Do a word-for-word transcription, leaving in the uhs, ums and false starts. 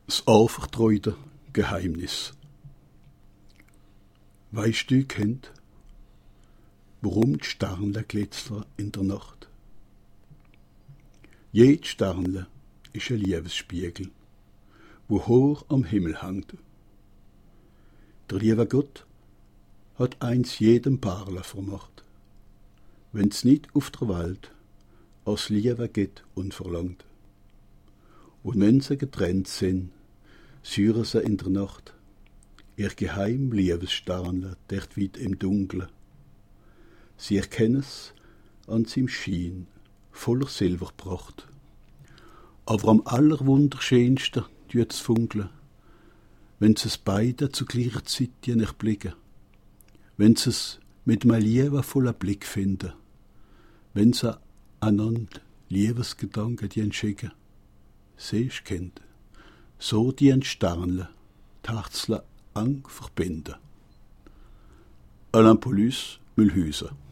Das anvertraute Geheimnis. Weißt du, Kind, warum die Sterne glitzern in der Nacht? Jed Sternle ist ein Liebesspiegel, wo hoch am Himmel hängt. Der liebe Gott hat eins jedem Perle vermacht, wenn's nicht auf der Welt als Liebe geht unverlangt. Und wenn sie getrennt sind, süren sie in der Nacht ihr geheim Liebessternle dort weit im Dunkle. Sie erkennen es an seinem Schein voller Silberpracht. Aber am allerwunderschönsten tut es funkeln, wenn sie es beide zu gleicher Zeit nicht blicken, wenn sie es mit einem liebevollen Blick finden, wenn sie einander Liebesgedanken schicken. Siehst, Kind, so die Sternle die Herzle eng verbinden. Alain Paulus, Mühlhäuser.